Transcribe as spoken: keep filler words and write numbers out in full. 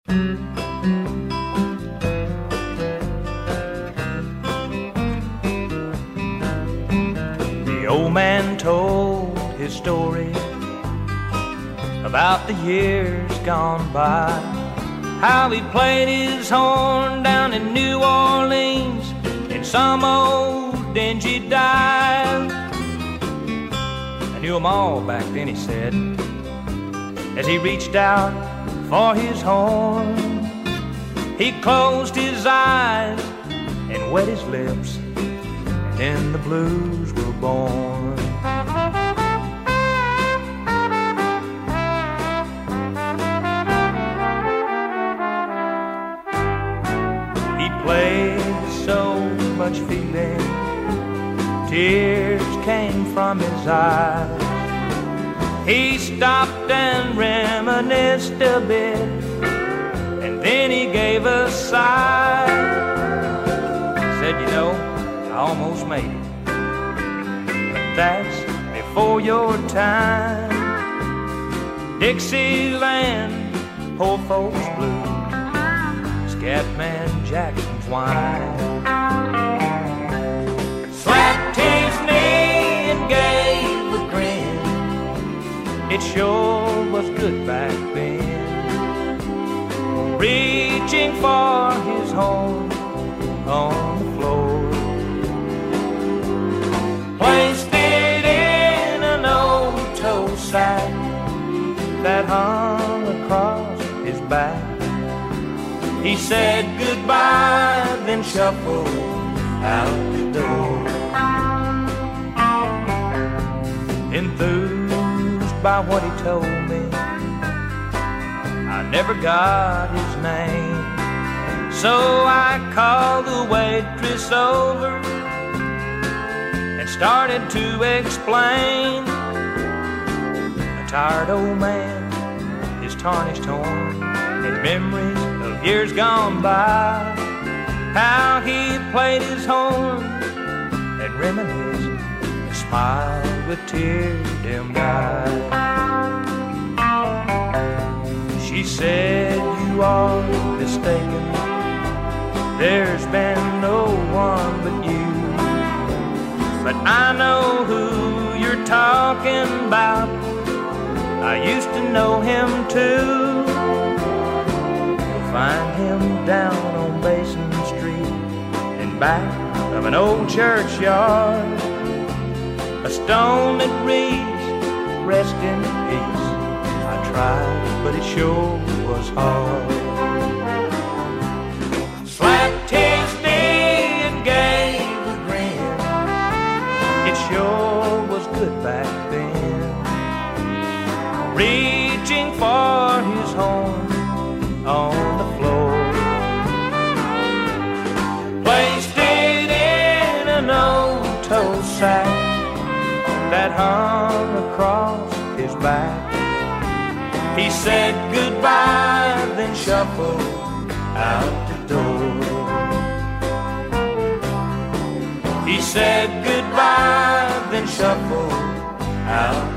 The old man told his story about the years gone by, how he played his horn down in New Orleans in some old dingy dive. I knew 'em all back then, he said, as he reached out for his horn. He closed his eyes and wet his lips, and then the blues were born. He played with so much feeling, tears came from his eyes. He stopped and reminisced a bit, and then he gave a sigh. Said, you know, I almost made it, but that's before your time. Dixieland, poor folks blues, Scatman Jackson's wine. Slapped his knee and gave a grin. It sure was good back then. Reaching for his horn on the floor, placed it in an old toe sack that hung across his back. He said goodbye, then shuffled out the door. Enthused by what he told me, I never got his name, so I called the waitress over and started to explain. A tired old man, his tarnished horn, and memories of years gone by, how he played his horn and reminisced and smiled with tear-dimmed eyes. She said, you are mistaken, there's been no one but you, but I know who you're talking about. I used to know him too. You'll find him down on Basin Street, in back of an old churchyard, a stone that reads, rest in peace. I tried, but it sure was hard. Slapped his knee and gave a grin. It sure was good back then. Reaching for his horn on the floor, placed it in an old toe sack that hung across his back. He said goodbye, then shuffled out the door. He said goodbye, then shuffled out